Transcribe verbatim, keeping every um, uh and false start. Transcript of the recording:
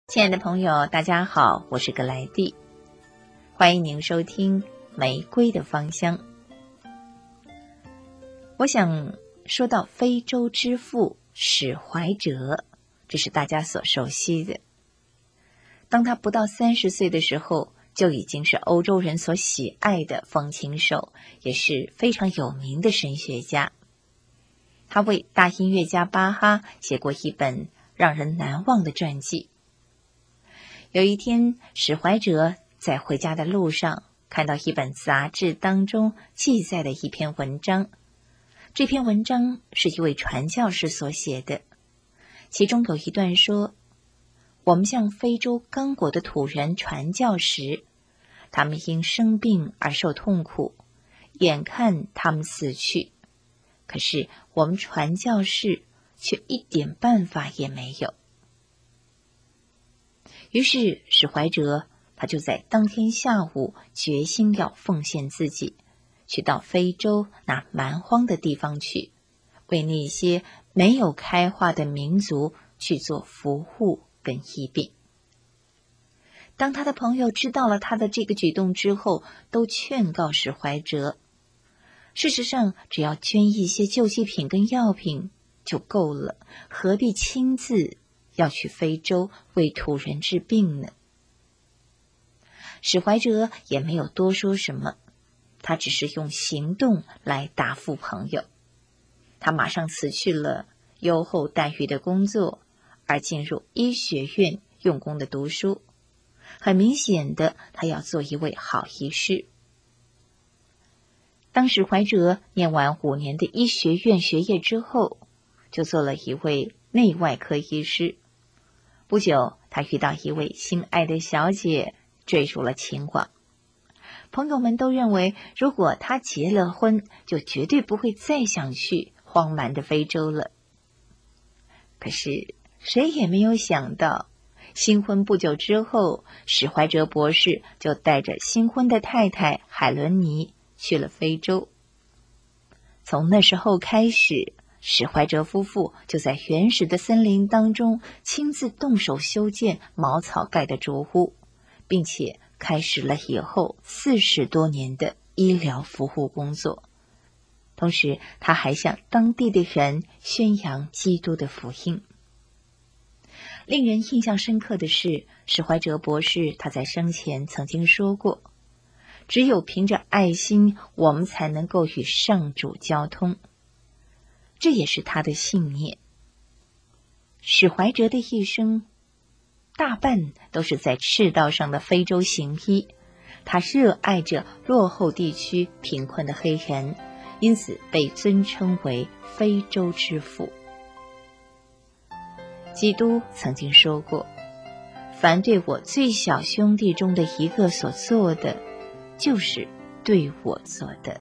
亲爱的朋友，大家好，我是格莱蒂，欢迎您收听《玫瑰的芳香》。我想说到非洲之父史怀哲，这是大家所熟悉的。当他不到三十岁的时候，就已经是欧洲人所喜爱的风琴手，也是非常有名的神学家。他为大音乐家巴哈写过一本让人难忘的传记。有一天，史怀哲在回家的路上看到一本杂志当中记载的一篇文章。这篇文章是一位传教士所写的，其中有一段说，我们向非洲刚果的土人传教时，他们因生病而受痛苦，眼看他们死去，可是我们传教士却一点办法也没有。于是史怀哲他就在当天下午决心要奉献自己，去到非洲那蛮荒的地方去，为那些没有开化的民族去做服务跟医病。当他的朋友知道了他的这个举动之后，都劝告史怀哲，事实上只要捐一些救济品跟药品就够了，何必亲自要去非洲为土人治病呢？史怀哲也没有多说什么，他只是用行动来答复朋友。他马上辞去了优厚待遇的工作，而进入医学院用功的读书。很明显的，他要做一位好医师。当史怀哲念完五年的医学院学业之后，就做了一位内外科医师。不久，他遇到一位心爱的小姐，坠入了情网。朋友们都认为，如果他结了婚，就绝对不会再想去荒蛮的非洲了。可是谁也没有想到，新婚不久之后，史怀哲博士就带着新婚的太太海伦妮去了非洲。从那时候开始，史怀哲夫妇就在原始的森林当中亲自动手修建茅草盖的竹屋，并且开始了以后四十多年的医疗服务工作。同时，他还向当地的人宣扬基督的福音。令人印象深刻的是，史怀哲博士他在生前曾经说过，只有凭着爱心，我们才能够与上主交通。这也是他的信念。史怀哲的一生大半都是在赤道上的非洲行医，他热爱着落后地区贫困的黑人，因此被尊称为非洲之父。基督曾经说过，凡对我最小兄弟中的一个所做的，就是对我做的。